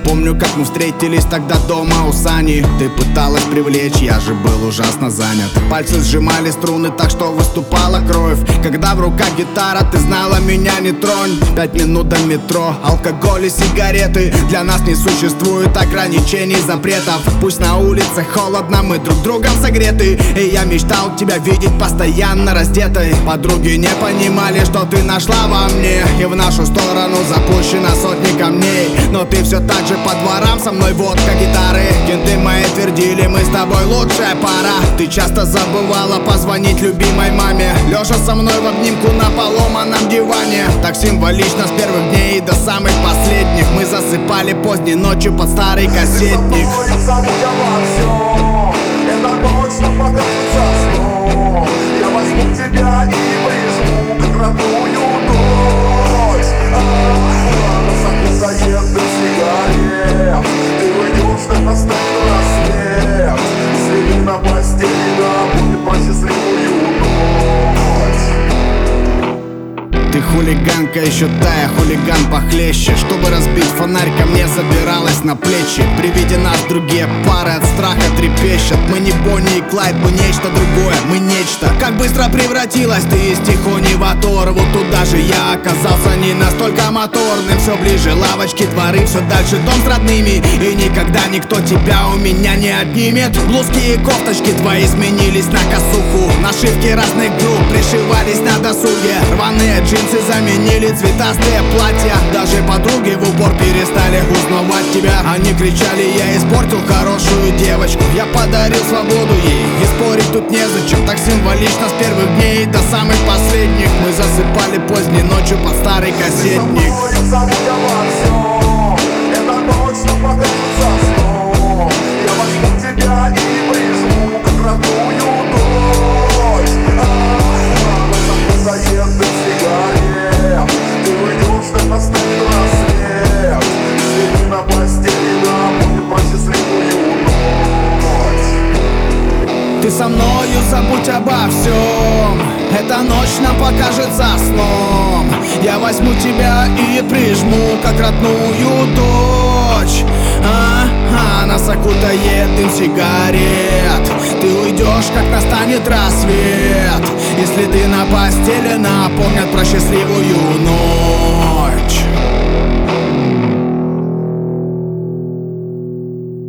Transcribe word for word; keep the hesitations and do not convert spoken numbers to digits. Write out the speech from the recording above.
помню, как мы встретились тогда дома у Сани. Ты пыталась привлечь, я же был ужасно занят. Пальцы сжимали струны так, что выступала кровь. Когда в руках гитара, ты знала, меня не тронь. Пять минут до метро, алкоголь и сигареты. Для нас не существует ограничений, запретов. Пусть на улице холодно, мы друг другом согреты. И я мечтал тебя видеть постоянно раздетой. Подруги не понимали, что ты нашла во мне. И в нашу сторону запущено сотни камней. Но ты все так же по дворам со мной, водка, гитары. Кенты мои твердили, мы с тобой лучшая пара. Ты часто забывала позвонить любимой маме, лежа со мной в обнимку на поломанном диване. Так символично с первых дней и до самых последних. Мы засыпали поздней ночью под старый кассетник. Это точно покажется сном. Я возьму тебя и прижму, как родную дочь. Нас окутает дым сигарет. Ты уйдешь, как настанет рассвет. Если на постели, да, будет про счастливую ночь. Ты хулиганка, еще тая, хулиган похлеще. Чтобы разбить фонарь, ко мне забиралась на плечи. При виде нас другие пары от страха трепещут. Мы не Бонни и Клайд, мы нечто другое, мы нечто. Как быстро превратилась ты из Тихони в оторву. Туда же я оказался не настолько моторным. Все ближе лавочки, дворы, все дальше дом с родными. И никогда никто тебя у меня не отнимет. Блузки и кофточки твои сменились на косуху. Нашивки разных групп пришивались на досуге. Рваные джинсы заменили цветастые платья. Даже подруги в упор перестали узнавать тебя. Они кричали, я испортил хорошую девочку. Я подарил свободу ей, и спорить тут незачем. Так символично с первых дней до самых последних. Мы засыпали поздней ночью под старый кассетник. Это точно покажется сном. Я возьму тебя и прижму, как родную дочь. Нас окутает дым сигарет. Ты уйдешь, как настанет рассвет. Если на постели, да, будет про счастливую ночь. Ты со мною забудь обо всем. Эта ночь нам покажется сном. Я возьму тебя и прижму, как родную дочь. А-а, нас окутает дым сигарет. Ты уйдешь, как настанет рассвет. Если ты на постели, напомнят про счастливую